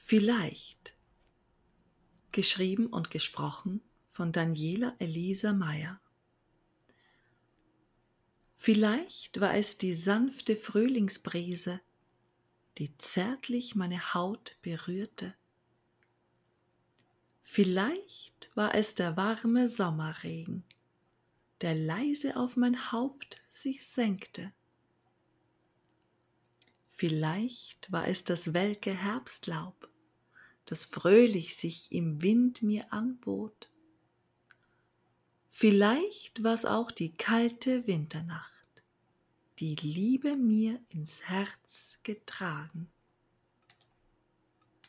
Vielleicht, geschrieben und gesprochen von Daniela Elisa Meyer. Vielleicht war es die sanfte Frühlingsbrise, die zärtlich meine Haut berührte. Vielleicht war es der warme Sommerregen, der leise auf mein Haupt sich senkte. Vielleicht war es das welke Herbstlaub, das fröhlich sich im Wind mir anbot. Vielleicht war's auch die kalte Winternacht, die Liebe mir ins Herz getragen.